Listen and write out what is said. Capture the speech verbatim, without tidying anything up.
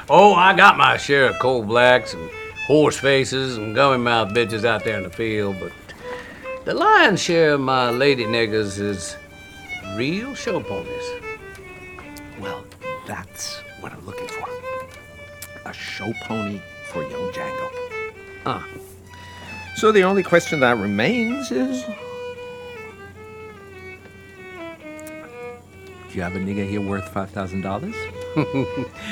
Oh, I got my share of coal blacks and horse faces and gummy mouth bitches out there in the field, but the lion's share of my lady niggers is real show ponies. Well, that's what I'm looking for. A show pony for young Django. Huh. So the only question that remains is... Do you have a nigger here worth five thousand dollars?